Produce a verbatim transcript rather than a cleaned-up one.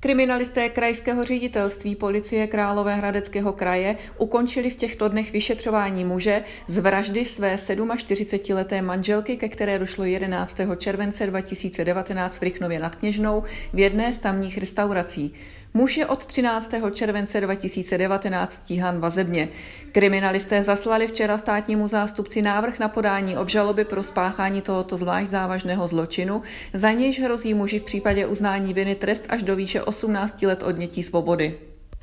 Kriminalisté krajského ředitelství policie Královéhradeckého kraje ukončili v těchto dnech vyšetřování muže z vraždy své čtyřicetisedmileté manželky, ke které došlo jedenáctého července dva tisíce devatenáct v Rychnově nad Kněžnou v jedné z tamních restaurací. Muž je od třináctého července dva tisíce devatenáct stíhán vazebně. Kriminalisté zaslali včera státnímu zástupci návrh na podání obžaloby pro spáchání tohoto zvlášť závažného zločinu, za nějž hrozí muži v případě uznání viny trest až do výše osmnácti let odnětí svobody.